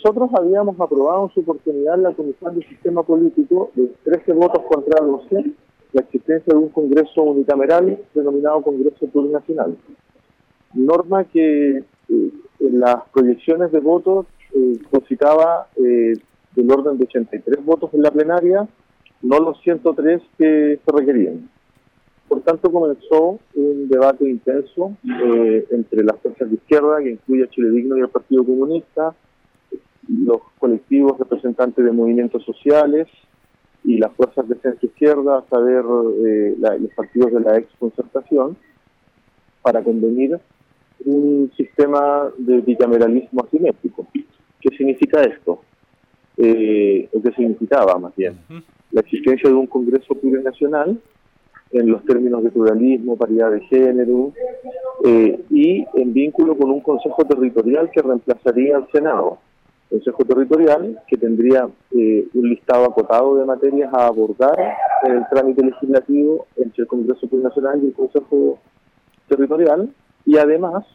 nosotros habíamos aprobado en su oportunidad en la Comisión de Sistema Político de 13 votos contra 12 la existencia de un Congreso unicameral denominado Congreso Plurinacional. Norma que en las proyecciones de votos concitaba del orden de 83 votos en la plenaria, no los 103 que se requerían. Por tanto, comenzó un debate intenso entre las fuerzas de izquierda, que incluye a Chile Digno y el Partido Comunista, los colectivos representantes de movimientos sociales y las fuerzas de centro-izquierda, a saber, los partidos de la exconcertación, para convenir un sistema de bicameralismo asimétrico. ¿Qué significa esto? ¿O qué significaba, más bien? La existencia de un Congreso plurinacional en los términos de pluralismo, paridad de género, y en vínculo con un Consejo Territorial que reemplazaría al Senado. Consejo Territorial que tendría un listado acotado de materias a abordar en el trámite legislativo entre el Congreso Plurinacional y el Consejo Territorial, y además,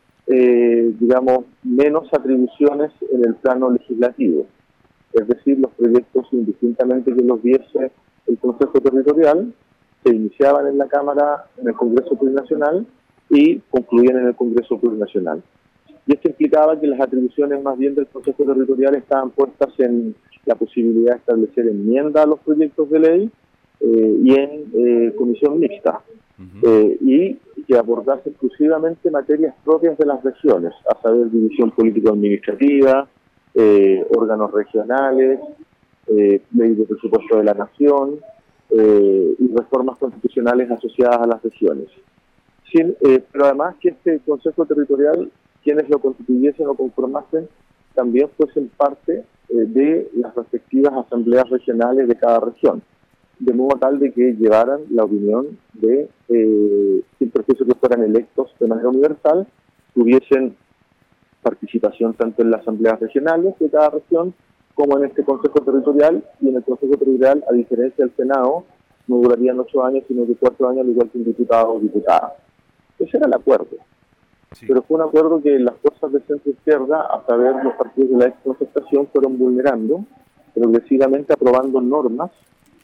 menos atribuciones en el plano legislativo. Es decir, los proyectos, indistintamente que los viese el Consejo Territorial, se iniciaban en la Cámara, en el Congreso Plurinacional, y concluían en el Congreso Plurinacional. Y esto implicaba que las atribuciones más bien del Consejo Territorial estaban puestas en la posibilidad de establecer enmiendas a los proyectos de ley y en comisión mixta, y que abordase exclusivamente materias propias de las regiones, a saber, división político-administrativa, órganos regionales, ley de presupuesto de la nación, y reformas constitucionales asociadas a las regiones. Pero además que este Consejo Territorial, quienes lo constituyesen o conformasen, también fuesen parte de las respectivas asambleas regionales de cada región, de modo tal de que llevaran la opinión de, sin perjuicio que fueran electos de manera universal, tuviesen participación tanto en las asambleas regionales de cada región como en este Consejo Territorial, y en el Consejo Territorial, a diferencia del Senado, no durarían 8 años, sino que 4 años, al igual que un diputado o diputada. Ese era el acuerdo. Sí. Pero fue un acuerdo que las fuerzas de centro-izquierda, a saber, los partidos de la exconcertación, fueron vulnerando, progresivamente aprobando normas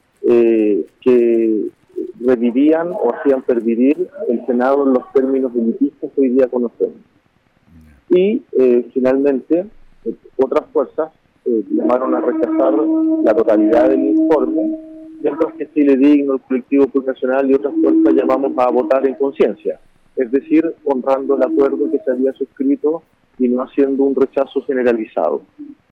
que revivían o hacían pervivir el Senado en los términos elitistas que hoy día conocemos. Y finalmente, otras fuerzas llamaron a rechazar la totalidad del informe, mientras que Chile Digno, el colectivo plurinacional y otras fuerzas llamamos a votar en conciencia, es decir, honrando el acuerdo que se había suscrito y no haciendo un rechazo generalizado.